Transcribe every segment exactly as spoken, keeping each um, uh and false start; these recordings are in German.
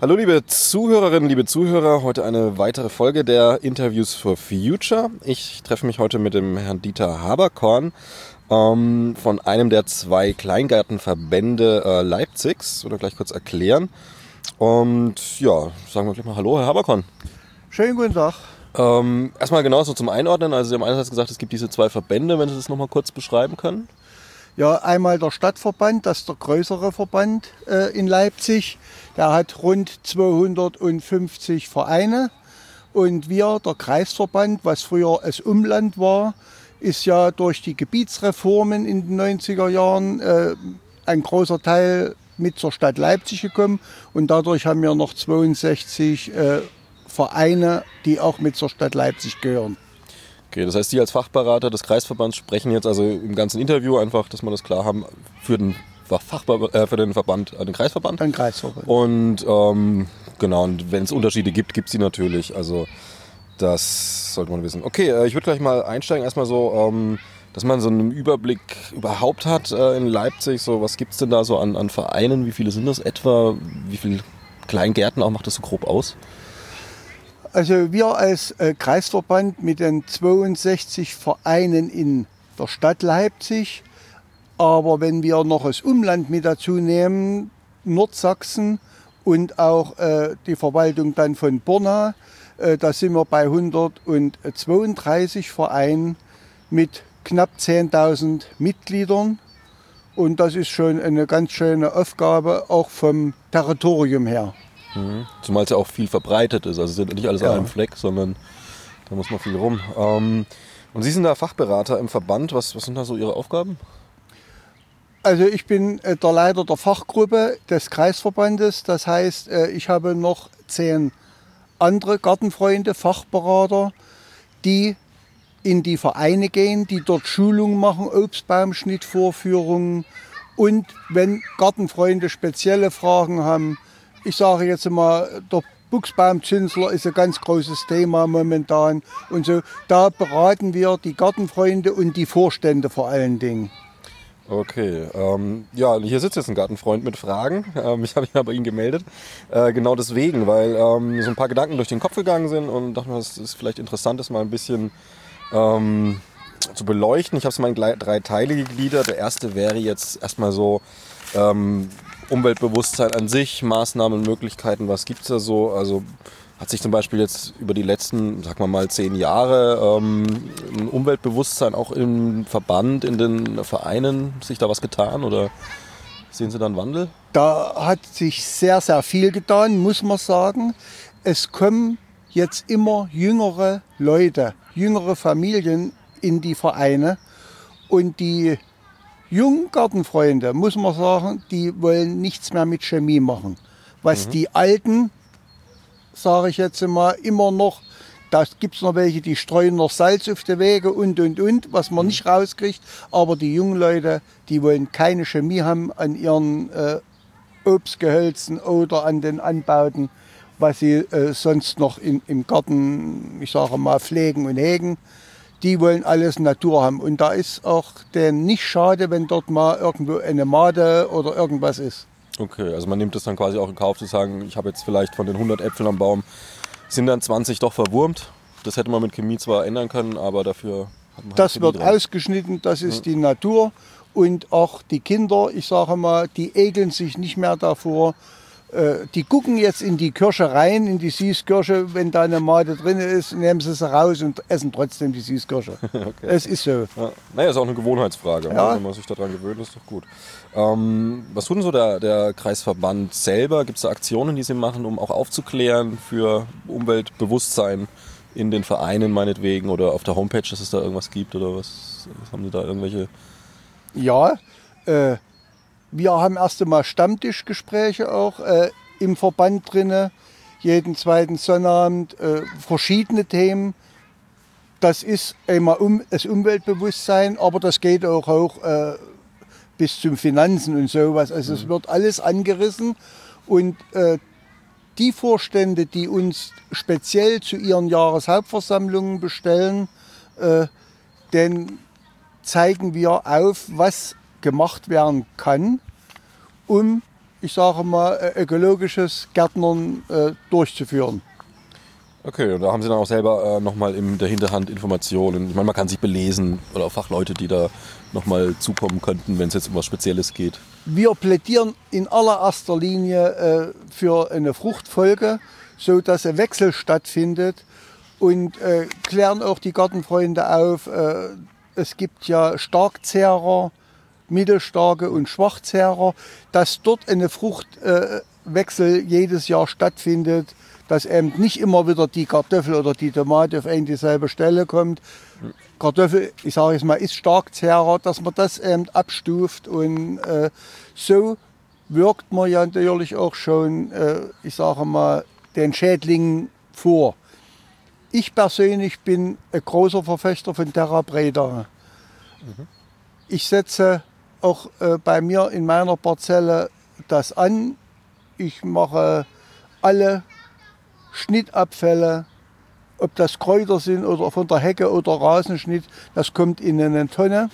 Hallo liebe Zuhörerinnen, liebe Zuhörer, heute eine weitere Folge der Interviews for Future. Ich treffe mich heute mit dem Herrn Dieter Haberkorn ähm, von einem der zwei Kleingartenverbände äh, Leipzigs. Oder gleich kurz erklären. Und ja, sagen wir gleich mal Hallo, Herr Haberkorn. Schönen guten Tag. Ähm, erstmal genau so zum Einordnen. Also Sie haben einerseits gesagt, es gibt diese zwei Verbände, wenn Sie das nochmal kurz beschreiben können. Ja, einmal der Stadtverband, das ist der größere Verband äh, in Leipzig. Der hat rund zweihundertfünfzig Vereine. Und wir, der Kreisverband, was früher das Umland war, ist ja durch die Gebietsreformen in den neunziger Jahren äh, ein großer Teil mit zur Stadt Leipzig gekommen. Und dadurch haben wir noch zweiundsechzig äh, Vereine, die auch mit zur Stadt Leipzig gehören. Okay, das heißt, Sie als Fachberater des Kreisverbands sprechen jetzt also im ganzen Interview einfach, dass wir das klar haben, für den, Fachber- äh, für den Verband, äh, den Kreisverband. Den Kreisverband. Und ähm, genau, und wenn es Unterschiede gibt, gibt es die natürlich. Also das sollte man wissen. Okay, äh, ich würde gleich mal einsteigen, erstmal so, ähm, dass man so einen Überblick überhaupt hat äh, in Leipzig. So, was gibt es denn da so an, an Vereinen? Wie viele sind das etwa? Wie viele Kleingärten auch macht das so grob aus? Also wir als äh, Kreisverband mit den zweiundsechzig Vereinen in der Stadt Leipzig, aber wenn wir noch das Umland mit dazu nehmen, Nordsachsen und auch äh, die Verwaltung dann von Borna, äh, da sind wir bei hundertzweiunddreißig Vereinen mit knapp zehntausend Mitgliedern. Und das ist schon eine ganz schöne Aufgabe, auch vom Territorium her. Zumal es ja auch viel verbreitet ist. Also es ist nicht alles Ja. an einem Fleck, sondern da muss man viel rum. Ähm, und Sie sind da Fachberater im Verband. Was, was sind da so Ihre Aufgaben? Also ich bin äh, der Leiter der Fachgruppe des Kreisverbandes. Das heißt, äh, ich habe noch zehn andere Gartenfreunde, Fachberater, die in die Vereine gehen, die dort Schulungen machen, Obstbaumschnittvorführungen. Und wenn Gartenfreunde spezielle Fragen haben, ich sage jetzt mal, der Buchsbaumzünsler ist ein ganz großes Thema momentan. Und so, da beraten wir die Gartenfreunde und die Vorstände vor allen Dingen. Okay, ähm, ja, hier sitzt jetzt ein Gartenfreund mit Fragen. Ähm, ich habe ihn aber ihn gemeldet. Äh, genau deswegen, weil ähm, so ein paar Gedanken durch den Kopf gegangen sind und dachte mir, es ist vielleicht interessant, das mal ein bisschen ähm, zu beleuchten. Ich habe es mal in drei Teile gegliedert. Der erste wäre jetzt erstmal so ähm, Umweltbewusstsein an sich, Maßnahmen, Möglichkeiten, was gibt es da so? Also hat sich zum Beispiel jetzt über die letzten, sagen wir mal, zehn Jahre ähm, ein Umweltbewusstsein auch im Verband, in den Vereinen, sich da was getan oder sehen Sie da einen Wandel? Da hat sich sehr, sehr viel getan, muss man sagen. Es kommen jetzt immer jüngere Leute, jüngere Familien in die Vereine und die jungen Gartenfreunde, muss man sagen, die wollen nichts mehr mit Chemie machen. Was mhm. die Alten, sage ich jetzt mal, immer noch, da gibt es noch welche, die streuen noch Salz auf die Wege und, und, und, was man mhm. nicht rauskriegt. Aber die jungen Leute, die wollen keine Chemie haben an ihren äh, Obstgehölzen oder an den Anbauten, was sie äh, sonst noch in, im Garten, ich sage mal, pflegen und hegen. Die wollen alles Natur haben. Und da ist auch denen nicht schade, wenn dort mal irgendwo eine Made oder irgendwas ist. Okay, also man nimmt das dann quasi auch in Kauf zu sagen, ich habe jetzt vielleicht von den hundert Äpfeln am Baum, sind dann zwanzig doch verwurmt. Das hätte man mit Chemie zwar ändern können, aber dafür hat man Das Chemie wird dran. ausgeschnitten, das ist ja. die Natur. Und auch die Kinder, ich sage mal, die ekeln sich nicht mehr davor. Die gucken jetzt in die Kirsche rein, in die Süßkirsche, wenn da eine Made drin ist, nehmen sie sie raus und essen trotzdem die Süßkirsche. Okay. Es ist so. Ja. Naja, ist auch eine Gewohnheitsfrage. Ja. Wenn man sich daran gewöhnt, ist doch gut. Ähm, was tut denn so der, der Kreisverband selber? Gibt es da Aktionen, die Sie machen, um auch aufzuklären für Umweltbewusstsein in den Vereinen meinetwegen oder auf der Homepage, dass es da irgendwas gibt oder was? Haben Sie da irgendwelche... Ja, äh, wir haben erst einmal Stammtischgespräche auch äh, im Verband drinne, jeden zweiten Sonnabend, äh, verschiedene Themen. Das ist einmal um, das Umweltbewusstsein, aber das geht auch hoch äh, bis zum Finanzen und sowas. Also mhm. es wird alles angerissen und äh, die Vorstände, die uns speziell zu ihren Jahreshauptversammlungen bestellen, äh, den zeigen wir auf, was gemacht werden kann, um ich sage mal, ökologisches Gärtnern äh, durchzuführen. Okay, und da haben Sie dann auch selber äh, nochmal in der Hinterhand Informationen. Ich meine, man kann sich belesen oder auch Fachleute, die da nochmal zukommen könnten, wenn es jetzt um was Spezielles geht. Wir plädieren in allererster Linie äh, für eine Fruchtfolge, so dass ein Wechsel stattfindet und äh, klären auch die Gartenfreunde auf. Äh, es gibt ja Starkzehrer, Mittelstarke und Schwachzehrer, dass dort eine Fruchtwechsel äh, jedes Jahr stattfindet, dass eben nicht immer wieder die Kartoffel oder die Tomate auf eine dieselbe Stelle kommt. Kartoffel, ich sage jetzt mal, ist Starkzehrer, dass man das eben abstuft und äh, so wirkt man ja natürlich auch schon, äh, ich sage mal, den Schädlingen vor. Ich persönlich bin ein großer Verfechter von Terra Preta. Mhm. Ich setze auch äh, bei mir in meiner Parzelle das an. Ich mache alle Schnittabfälle, ob das Kräuter sind oder von der Hecke oder Rasenschnitt, das kommt in eine Tonne,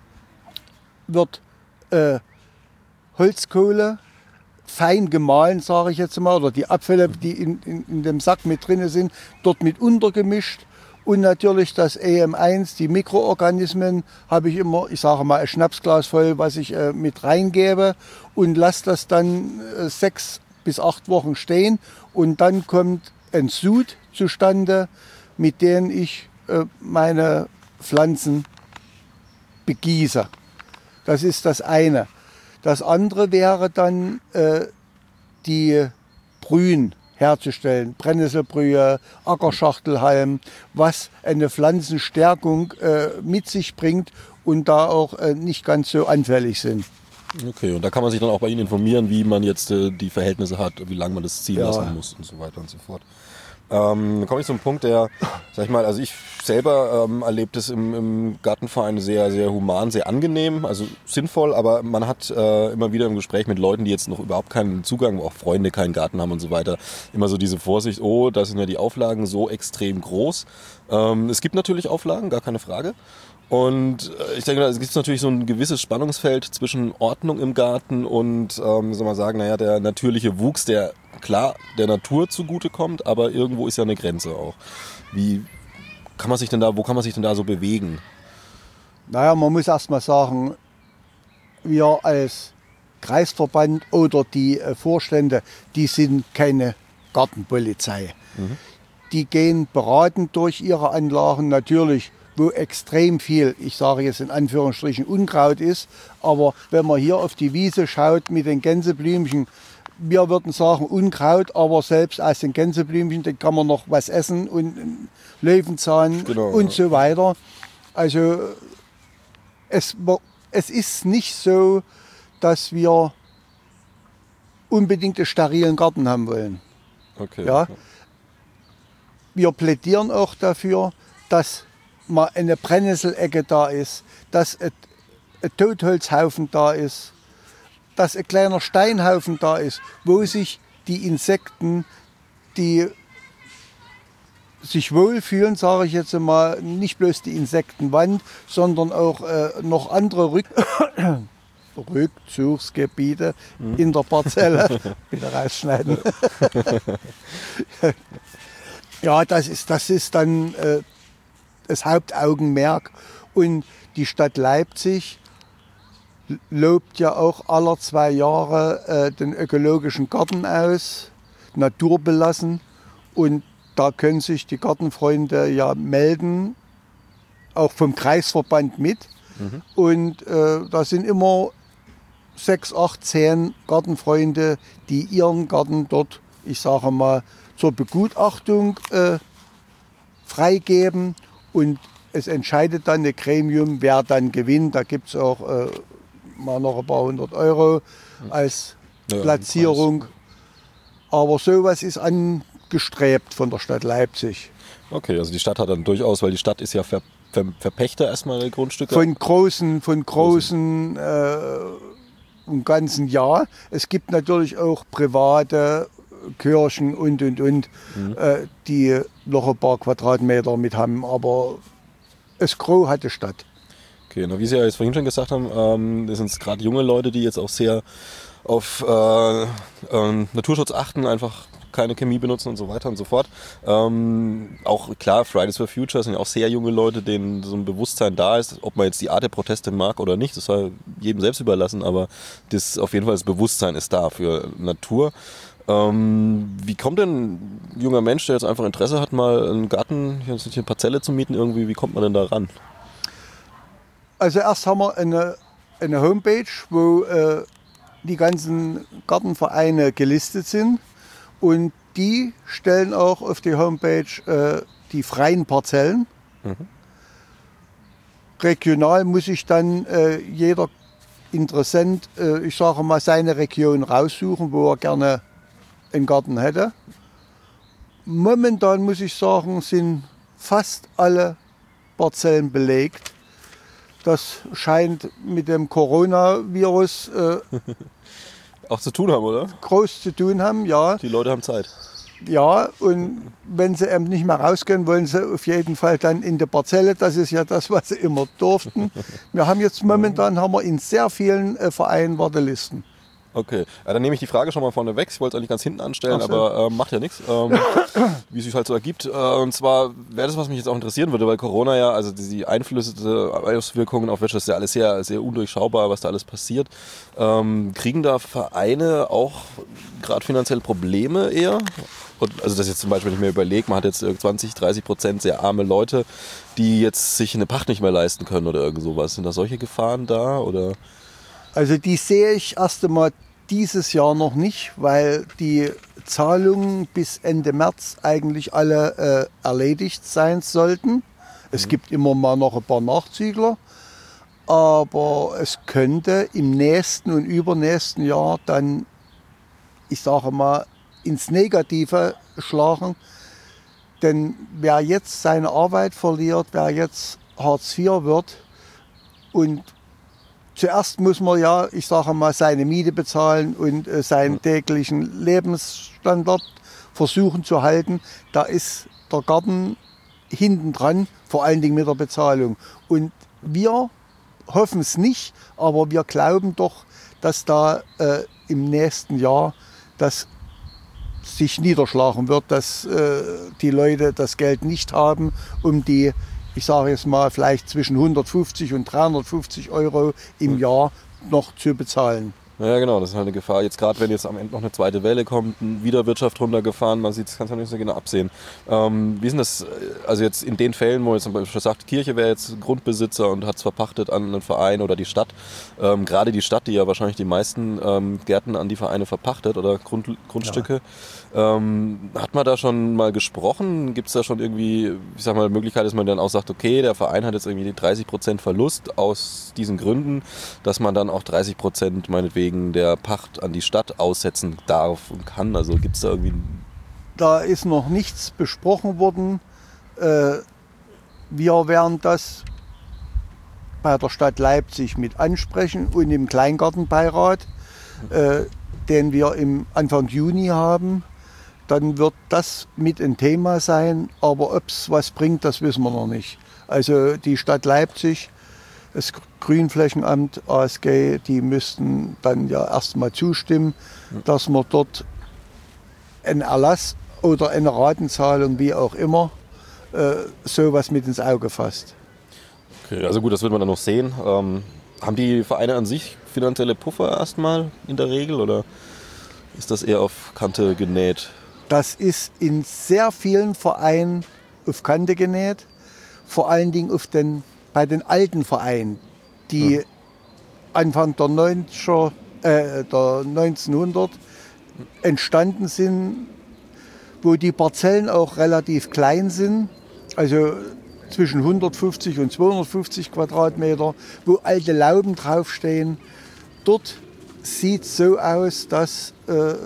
wird äh, Holzkohle fein gemahlen, sage ich jetzt mal, oder die Abfälle, die in, in, in dem Sack mit drin sind, dort mit untergemischt. Und natürlich das E M eins, die Mikroorganismen, habe ich immer, ich sage mal, ein Schnapsglas voll, was ich äh, mit reingebe und lasse das dann äh, sechs bis acht Wochen stehen. Und dann kommt ein Sud zustande, mit dem ich äh, meine Pflanzen begieße. Das ist das eine. Das andere wäre dann äh, die Brühen herzustellen, Brennnesselbrühe, Ackerschachtelhalm, was eine Pflanzenstärkung äh, mit sich bringt und da auch äh, nicht ganz so anfällig sind. Okay, und da kann man sich dann auch bei Ihnen informieren, wie man jetzt äh, die Verhältnisse hat, wie lange man das ziehen ja. lassen muss und so weiter und so fort. Ähm, dann komme ich zum Punkt, der, sag ich mal, also ich selber ähm, erlebe das im, im Gartenverein sehr, sehr human, sehr angenehm, also sinnvoll, aber man hat äh, immer wieder im Gespräch mit Leuten, die jetzt noch überhaupt keinen Zugang, auch Freunde keinen Garten haben und so weiter, immer so diese Vorsicht, oh, da sind ja die Auflagen so extrem groß. Ähm, es gibt natürlich Auflagen, gar keine Frage. Und ich denke, es gibt natürlich so ein gewisses Spannungsfeld zwischen Ordnung im Garten und, ähm, soll man sagen, naja, der natürliche Wuchs, der klar der Natur zugutekommt, aber irgendwo ist ja eine Grenze auch. Wie kann man sich denn da, wo kann man sich denn da so bewegen? Naja, man muss erst mal sagen, wir als Kreisverband oder die Vorstände, die sind keine Gartenpolizei. Mhm. Die gehen beratend durch ihre Anlagen, natürlich, wo extrem viel, ich sage jetzt in Anführungsstrichen, Unkraut ist. Aber wenn man hier auf die Wiese schaut mit den Gänseblümchen, wir würden sagen Unkraut, aber selbst aus den Gänseblümchen, da kann man noch was essen und Löwenzahn genau, und so weiter. Also es, es ist nicht so, dass wir unbedingt einen sterilen Garten haben wollen. Okay. Ja? Wir plädieren auch dafür, dass mal eine Brennnesselecke da ist, dass ein, ein Totholzhaufen da ist, dass ein kleiner Steinhaufen da ist, wo sich die Insekten, die sich wohlfühlen, sage ich jetzt mal, nicht bloß die Insektenwand, sondern auch äh, noch andere Rück Rückzugsgebiete mhm. in der Parzelle. Wieder rausschneiden. Ja, das ist, das ist dann äh, das Hauptaugenmerk. Und die Stadt Leipzig lobt ja auch alle zwei Jahre äh, den ökologischen Garten aus, naturbelassen. Und da können sich die Gartenfreunde ja melden, auch vom Kreisverband mit. Mhm. Und äh, da sind immer sechs, acht, zehn Gartenfreunde, die ihren Garten dort, ich sage mal, zur Begutachtung äh, freigeben. Und es entscheidet dann ein Gremium, wer dann gewinnt. Da gibt es auch äh, mal noch ein paar hundert Euro als ja, Platzierung. Aber sowas ist angestrebt von der Stadt Leipzig. Okay, also die Stadt hat dann durchaus, weil die Stadt ist ja ver, ver, Verpächter erstmal der Grundstücke. Von großen, von großen äh, im ganzen Jahr. Es gibt natürlich auch private Kirchen und und und, mhm. äh, die noch ein paar Quadratmeter mit haben, aber das Gros hat die Stadt. Okay, na, wie Sie ja jetzt vorhin schon gesagt haben, ähm, das sind gerade junge Leute, die jetzt auch sehr auf äh, äh, Naturschutz achten, einfach keine Chemie benutzen und so weiter und so fort. Ähm, auch klar, Fridays for Future sind ja auch sehr junge Leute, denen so ein Bewusstsein da ist, ob man jetzt die Art der Proteste mag oder nicht, das soll jedem selbst überlassen, aber das, auf jeden Fall das Bewusstsein ist da für Natur. Ähm, wie kommt denn ein junger Mensch, der jetzt einfach Interesse hat, mal einen Garten, hier eine Parzelle zu mieten, irgendwie, wie kommt man denn da ran? Also erst haben wir eine, eine Homepage, wo äh, die ganzen Gartenvereine gelistet sind. Und die stellen auch auf die Homepage äh, die freien Parzellen. Mhm. Regional muss sich dann äh, jeder Interessent, äh, ich sage mal, seine Region raussuchen, wo er gerne einen Garten hätte. Momentan muss ich sagen, sind fast alle Parzellen belegt. Das scheint mit dem Coronavirus äh, auch zu tun haben, oder? Groß zu tun haben, ja. Die Leute haben Zeit. Ja, und wenn sie eben nicht mehr rausgehen, wollen sie auf jeden Fall dann in der Parzelle. Das ist ja das, was sie immer durften. Wir haben jetzt momentan haben wir in sehr vielen äh, Vereinen Wartelisten. Okay, ja, dann nehme ich die Frage schon mal vorne weg. Ich wollte es eigentlich ganz hinten anstellen, so. aber äh, macht ja nichts, ähm, wie es sich halt so ergibt. Äh, und zwar wäre das, was mich jetzt auch interessieren würde, weil Corona ja, also die Einflüsse, Auswirkungen auf Wirtschaft, ist ja alles sehr, sehr undurchschaubar, was da alles passiert. Ähm, kriegen da Vereine auch gerade finanziell Probleme eher? Und, also das jetzt zum Beispiel, wenn ich mir überlege, man hat jetzt zwanzig, dreißig Prozent sehr arme Leute, die jetzt sich eine Pacht nicht mehr leisten können oder irgend sowas. Sind da solche Gefahren da? Oder? Also die sehe ich erst einmal dieses Jahr noch nicht, weil die Zahlungen bis Ende März eigentlich alle äh, erledigt sein sollten. Es mhm. gibt immer mal noch ein paar Nachzügler, aber es könnte im nächsten und übernächsten Jahr dann, ich sage mal, ins Negative schlagen. Denn wer jetzt seine Arbeit verliert, wer jetzt Hartz vier wird und zuerst muss man ja, ich sage mal, seine Miete bezahlen und äh, seinen täglichen Lebensstandard versuchen zu halten. Da ist der Garten hinten dran, vor allen Dingen mit der Bezahlung. Und wir hoffen es nicht, aber wir glauben doch, dass da äh, im nächsten Jahr das sich niederschlagen wird, dass äh, die Leute das Geld nicht haben, um die, ich sage jetzt mal, vielleicht zwischen hundertfünfzig und dreihundertfünfzig Euro im Jahr noch zu bezahlen. Ja, genau, das ist halt eine Gefahr. Jetzt gerade, wenn jetzt am Ende noch eine zweite Welle kommt, wieder Wirtschaft runtergefahren, man sieht, das kann man nicht so genau absehen. Ähm, wie ist denn das, also jetzt in den Fällen, wo jetzt zum Beispiel sagt, Kirche wäre jetzt Grundbesitzer und hat es verpachtet an einen Verein oder die Stadt, ähm, gerade die Stadt, die ja wahrscheinlich die meisten ähm, Gärten an die Vereine verpachtet oder Grund, Grundstücke, ja. ähm, hat man da schon mal gesprochen? Gibt es da schon irgendwie, ich sag mal, Möglichkeit, dass man dann auch sagt, okay, der Verein hat jetzt irgendwie dreißig Prozent Verlust aus diesen Gründen, dass man dann auch dreißig Prozent meinetwegen wegen der Pacht an die Stadt aussetzen darf und kann? Also gibt es da irgendwie... Da ist noch nichts besprochen worden. Äh, wir werden das bei der Stadt Leipzig mit ansprechen und im Kleingartenbeirat, äh, den wir im Anfang Juni haben. Dann wird das mit ein Thema sein, aber ob es was bringt, das wissen wir noch nicht. Also die Stadt Leipzig, das Grünflächenamt, A S G, die müssten dann ja erstmal zustimmen, dass man dort einen Erlass oder eine Ratenzahlung, wie auch immer, äh, sowas mit ins Auge fasst. Okay, also gut, das wird man dann noch sehen. Ähm, haben die Vereine an sich finanzielle Puffer erstmal in der Regel oder ist das eher auf Kante genäht? Das ist in sehr vielen Vereinen auf Kante genäht, vor allen Dingen auf den bei den alten Vereinen, die hm. Anfang der, neunziger, äh, der neunzehnhundert entstanden sind, wo die Parzellen auch relativ klein sind, also zwischen hundertfünfzig und zweihundertfünfzig Quadratmeter, wo alte Lauben draufstehen. Dort sieht es so aus, dass äh,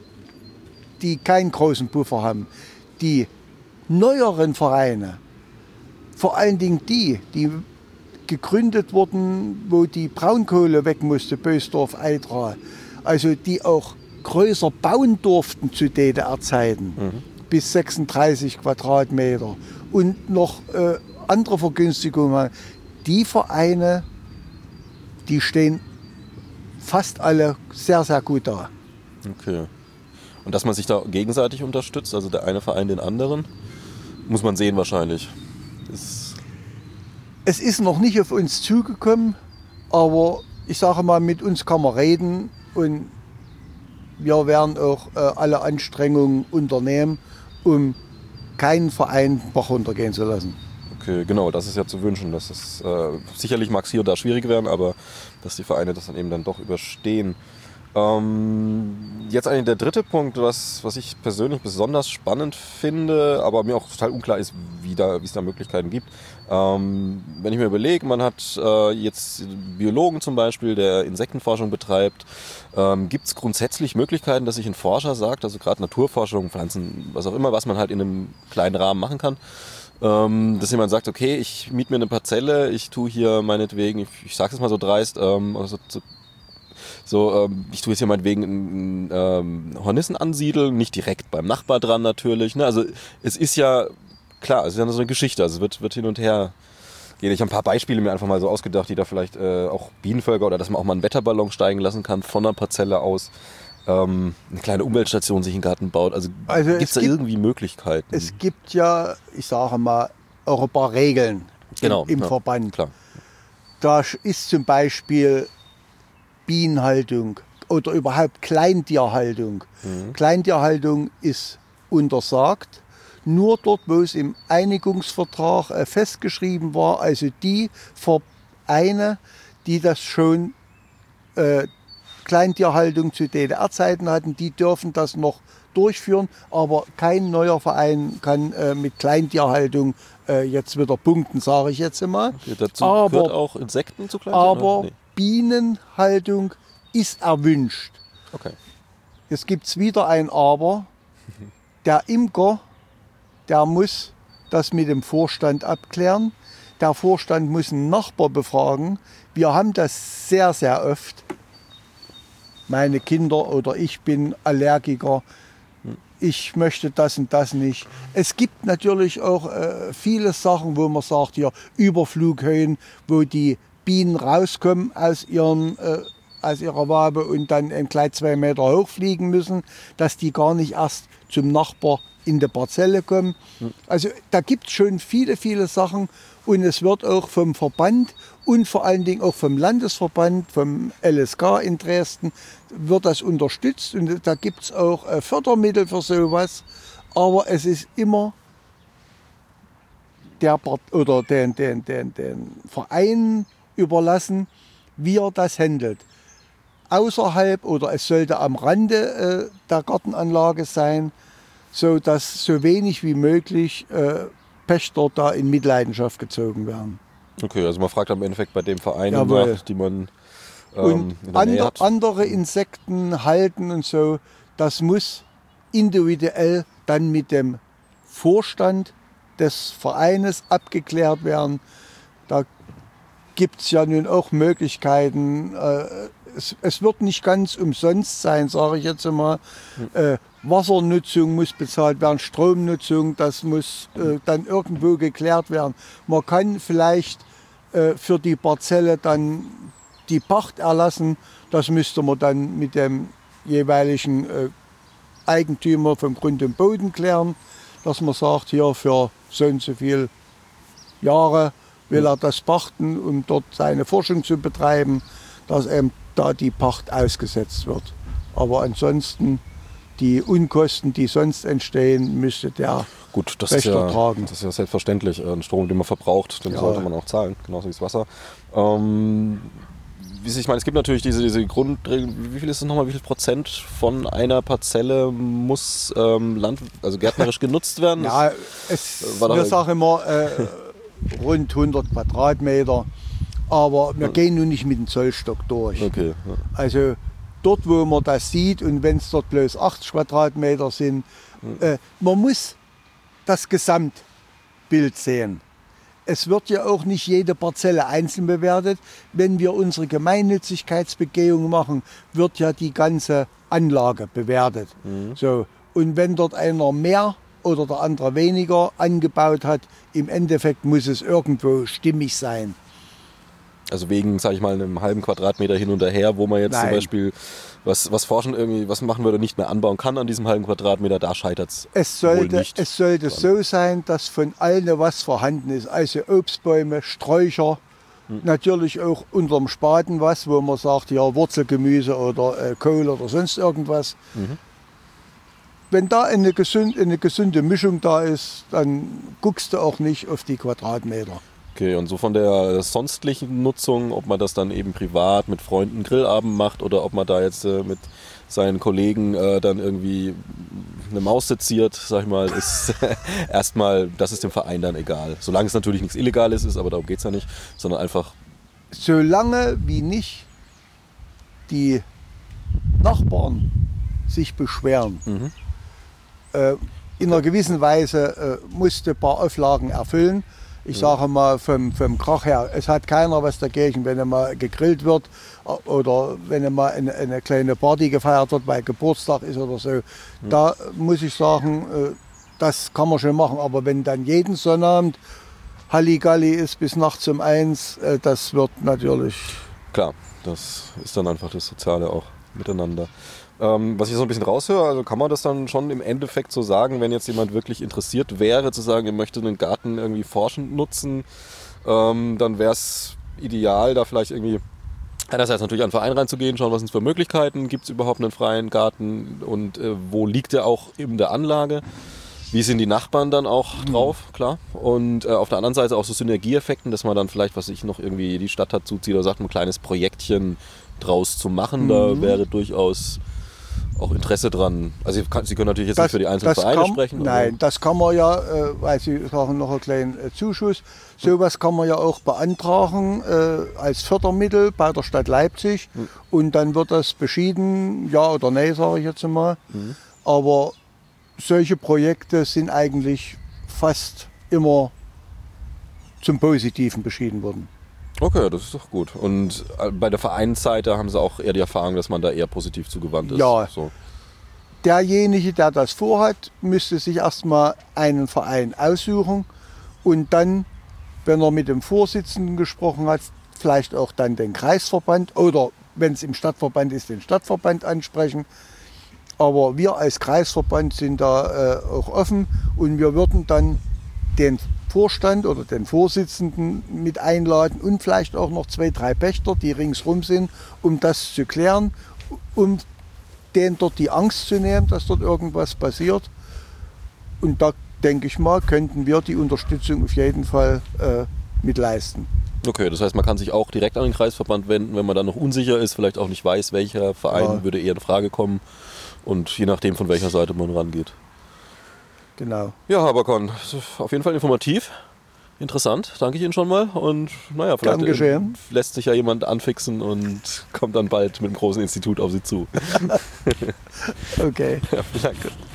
die keinen großen Puffer haben. Die neueren Vereine, vor allen Dingen die, die gegründet wurden, wo die Braunkohle weg musste, Bösdorf, Eidra, also die auch größer bauen durften zu D D R-Zeiten, mhm. bis sechsunddreißig Quadratmeter und noch äh, andere Vergünstigungen. Die Vereine, die stehen fast alle sehr, sehr gut da. Okay. Und dass man sich da gegenseitig unterstützt, also der eine Verein den anderen, muss man sehen wahrscheinlich. Ist Es ist noch nicht auf uns zugekommen, aber ich sage mal, mit uns kann man reden und wir werden auch äh, alle Anstrengungen unternehmen, um keinen Verein Bach runtergehen zu lassen. okay, genau, das ist ja zu wünschen. Dass es, äh, sicherlich mag es hier und da schwierig werden, aber dass die Vereine das dann eben dann doch überstehen. Ähm, jetzt eigentlich der dritte Punkt, was, was ich persönlich besonders spannend finde, aber mir auch total unklar ist, wie da, wie es da Möglichkeiten gibt. Ähm, wenn ich mir überlege, man hat äh, jetzt Biologen zum Beispiel, der Insektenforschung betreibt, ähm, gibt es grundsätzlich Möglichkeiten, dass sich ein Forscher sagt, also gerade Naturforschung, Pflanzen, was auch immer, was man halt in einem kleinen Rahmen machen kann, ähm, dass jemand sagt, okay, ich miete mir eine Parzelle, ich tue hier meinetwegen, ich, ich sage es mal so dreist, ähm, also so, So, ähm, ich tue jetzt hier meinetwegen einen ähm, Hornissen ansiedeln, nicht direkt beim Nachbar dran natürlich. Ne? Also es ist ja, klar, es ist ja so eine Geschichte, also es wird, wird hin und her gehen. Ich habe ein paar Beispiele mir einfach mal so ausgedacht, die da vielleicht äh, auch Bienenvölker oder dass man auch mal einen Wetterballon steigen lassen kann von einer Parzelle aus. Ähm, eine kleine Umweltstation sich in den Garten baut. Also, Also gibt's es da gibt, irgendwie Möglichkeiten? es gibt ja, ich sage mal, auch ein paar Regeln genau, im, im ja, Verband. Klar. Da ist zum Beispiel Bienenhaltung oder überhaupt Kleintierhaltung. Mhm. Kleintierhaltung ist untersagt. Nur dort, wo es im Einigungsvertrag äh, festgeschrieben war, also die Vereine, die das schon äh, Kleintierhaltung zu D D R-Zeiten hatten, die dürfen das noch durchführen, aber kein neuer Verein kann äh, mit Kleintierhaltung äh, jetzt wieder punkten, sage ich jetzt mal. Okay, dazu aber, gehört auch Insekten zu Kleintieren? Aber nee. Bienenhaltung ist erwünscht. Okay. Jetzt gibt es wieder ein Aber. Der Imker, der muss das mit dem Vorstand abklären. Der Vorstand muss einen Nachbar befragen. Wir haben das sehr, sehr oft. Meine Kinder oder ich bin Allergiker. Ich möchte das und das nicht. Es gibt natürlich auch äh, viele Sachen, wo man sagt, ja, Überflughöhen, wo die Bienen rauskommen aus, ihren, äh, aus ihrer Wabe und dann gleich zwei Meter hochfliegen müssen, dass die gar nicht erst zum Nachbar in die Parzelle kommen. Also da gibt es schon viele, viele Sachen und es wird auch vom Verband und vor allen Dingen auch vom Landesverband, vom L S K in Dresden, wird das unterstützt und da gibt es auch äh, Fördermittel für sowas. Aber es ist immer der oder den, den, den, den Verein überlassen, wie er das handelt. Außerhalb oder es sollte am Rande äh, der Gartenanlage sein, so dass so wenig wie möglich äh, Pächter da in Mitleidenschaft gezogen werden. Okay, also man fragt am Endeffekt bei dem Verein Jawohl. nach, die man ähm, und in der Nähe ander, hat. andere Insekten halten und so, das muss individuell dann mit dem Vorstand des Vereines abgeklärt werden. Da gibt es ja nun auch Möglichkeiten. Äh, es, es wird nicht ganz umsonst sein, sage ich jetzt einmal. Äh, Wassernutzung muss bezahlt werden, Stromnutzung, das muss äh, dann irgendwo geklärt werden. Man kann vielleicht äh, für die Parzelle dann die Pacht erlassen. Das müsste man dann mit dem jeweiligen äh, Eigentümer vom Grund und Boden klären, dass man sagt, hier für so und so viele Jahre will er das pachten, um dort seine Forschung zu betreiben, dass eben da die Pacht ausgesetzt wird. Aber ansonsten die Unkosten, die sonst entstehen, müsste der Gut, das ist, Pächter ja, tragen. das ist ja selbstverständlich. Ein Strom, den man verbraucht, den Ja. sollte man auch zahlen, genauso wie das Wasser. Ähm, wie ich meine, es gibt natürlich diese, diese Grundregeln. Wie viel ist es nochmal? Wie viel Prozent von einer Parzelle muss ähm, Land, also gärtnerisch genutzt werden? Ja, es, war doch- wir sagen immer äh, rund hundert Quadratmeter, aber wir gehen nun nicht mit dem Zollstock durch. Okay. Ja. Also dort, wo man das sieht und wenn es dort bloß achtzig Quadratmeter sind, äh, man muss das Gesamtbild sehen. Es wird ja auch nicht jede Parzelle einzeln bewertet. Wenn wir unsere Gemeinnützigkeitsbegehung machen, wird ja die ganze Anlage bewertet. Mhm. So, und wenn dort einer mehr oder der andere weniger angebaut hat, im Endeffekt muss es irgendwo stimmig sein. Also wegen, sage ich mal, einem halben Quadratmeter hin und her, wo man jetzt Nein. zum Beispiel was, was forschen irgendwie, was machen würde, nicht mehr anbauen kann an diesem halben Quadratmeter, da scheitert Es es sollte, wohl nicht. es sollte so sein, dass von allen was vorhanden ist. Also Obstbäume, Sträucher, Hm. natürlich auch unterm Spaten was, wo man sagt, ja Wurzelgemüse oder äh, Kohl oder sonst irgendwas. Mhm. Wenn da eine, gesund, eine gesunde Mischung da ist, dann guckst du auch nicht auf die Quadratmeter. Okay, und so von der sonstlichen Nutzung, ob man das dann eben privat mit Freunden Grillabend macht oder ob man da jetzt äh, mit seinen Kollegen äh, dann irgendwie eine Maus seziert, sag ich mal, ist erstmal, das ist dem Verein dann egal. Solange es natürlich nichts Illegales ist, aber darum geht es ja nicht, sondern einfach, Solange wie nicht die Nachbarn sich beschweren, mhm. äh, in einer gewissen Weise äh, musste ein paar Auflagen erfüllen. Ich sage mal vom, vom Krach her, es hat keiner was dagegen, wenn mal gegrillt wird äh, oder wenn mal eine, eine kleine Party gefeiert wird, weil Geburtstag ist oder so. Mhm. Da muss ich sagen, äh, das kann man schon machen. Aber wenn dann jeden Sonnabend Halligalli ist bis nachts um eins, äh, das wird natürlich... Klar, das ist dann einfach das Soziale auch miteinander. Ähm, was ich so ein bisschen raushöre, also kann man das dann schon im Endeffekt so sagen, wenn jetzt jemand wirklich interessiert wäre, zu sagen, er möchte einen Garten irgendwie forschend nutzen, ähm, dann wäre es ideal, da vielleicht irgendwie einerseits natürlich an den Verein reinzugehen, schauen, was es für Möglichkeiten gibt es überhaupt einen freien Garten und äh, wo liegt er auch in der Anlage. Wie sind die Nachbarn dann auch drauf, klar. Und äh, auf der anderen Seite auch so Synergieeffekten, dass man dann vielleicht, was ich noch irgendwie die Stadt dazu zieht oder sagt, ein kleines Projektchen draus zu machen. Mhm. Da wäre durchaus auch Interesse dran. Also Sie können natürlich jetzt das, nicht für die einzelnen Vereine kann, sprechen. Nein, das kann man ja, äh, weil Sie sagen, noch einen kleinen äh, Zuschuss. Sowas kann man ja auch beantragen äh, als Fördermittel bei der Stadt Leipzig. Mhm. Und dann wird das beschieden, ja oder nein, sage ich jetzt mal. Mhm. Aber solche Projekte sind eigentlich fast immer zum Positiven beschieden worden. Okay, das ist doch gut. Und bei der Vereinsseite haben Sie auch eher die Erfahrung, dass man da eher positiv zugewandt ist? Ja. So. Derjenige, der das vorhat, müsste sich erstmal einen Verein aussuchen und dann, wenn er mit dem Vorsitzenden gesprochen hat, vielleicht auch dann den Kreisverband oder wenn es im Stadtverband ist, den Stadtverband ansprechen. Aber wir als Kreisverband sind da äh, auch offen und wir würden dann den Vorstand oder den Vorsitzenden mit einladen und vielleicht auch noch zwei, drei Pächter, die ringsrum sind, um das zu klären, um denen dort die Angst zu nehmen, dass dort irgendwas passiert. Und da, denke ich mal, könnten wir die Unterstützung auf jeden Fall äh, mit leisten. Okay, das heißt, man kann sich auch direkt an den Kreisverband wenden, wenn man dann noch unsicher ist, vielleicht auch nicht weiß, welcher Verein ja. würde eher in Frage kommen und je nachdem, von welcher Seite man rangeht. Genau. Ja, Haberkorn, auf jeden Fall informativ, interessant, danke ich Ihnen schon mal und naja, vielleicht lässt sich ja jemand anfixen und kommt dann bald mit einem großen Institut auf Sie zu. Okay. Ja, danke.